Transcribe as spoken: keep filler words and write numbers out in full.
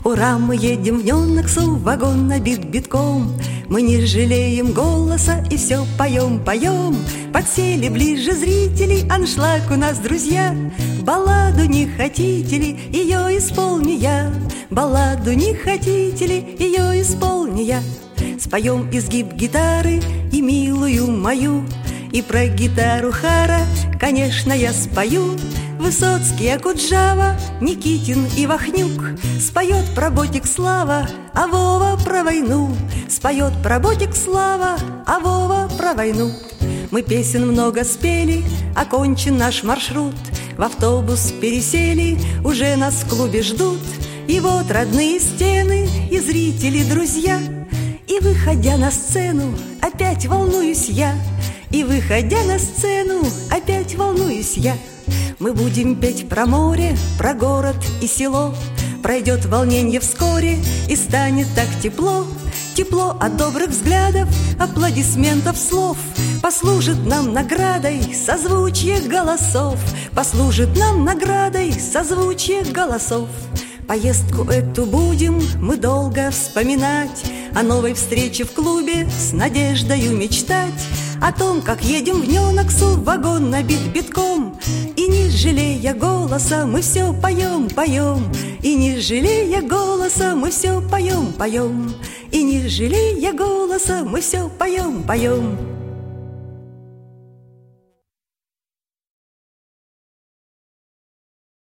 Ура, мы едем в Нёноксу, вагон набит битком. Мы не жалеем голоса и все поем, поем. Подсели ближе зрителей, аншлаг у нас, друзья. Балладу не хотите ли, ее исполню я. Балладу не хотите ли, ее исполню я. Споем изгиб гитары и милую мою. И про гитару Хара, конечно, я спою. Высоцкий, Акуджава, Никитин и Вахнюк. Споет про Ботик Слава, а Вова про войну. Споет про Ботик Слава, а Вова про войну. Мы песен много спели, окончен наш маршрут. В автобус пересели, уже нас в клубе ждут. И вот родные стены и зрители, друзья. И выходя на сцену, опять волнуюсь я. И выходя на сцену, опять волнуюсь я. Мы будем петь про море, про город и село. Пройдет волненье вскоре, и станет так тепло. Тепло от добрых взглядов, аплодисментов, слов. Послужит нам наградой созвучие голосов. Послужит нам наградой созвучие голосов. Поездку эту будем мы долго вспоминать. О новой встрече в клубе с надеждою мечтать. О том, как едем в Нёноксу, вагон набит битком. И не жалея голоса, мы все поем, поем. И не жалея голоса, мы все поем, поем. И не жалея голоса, мы все поем, поем.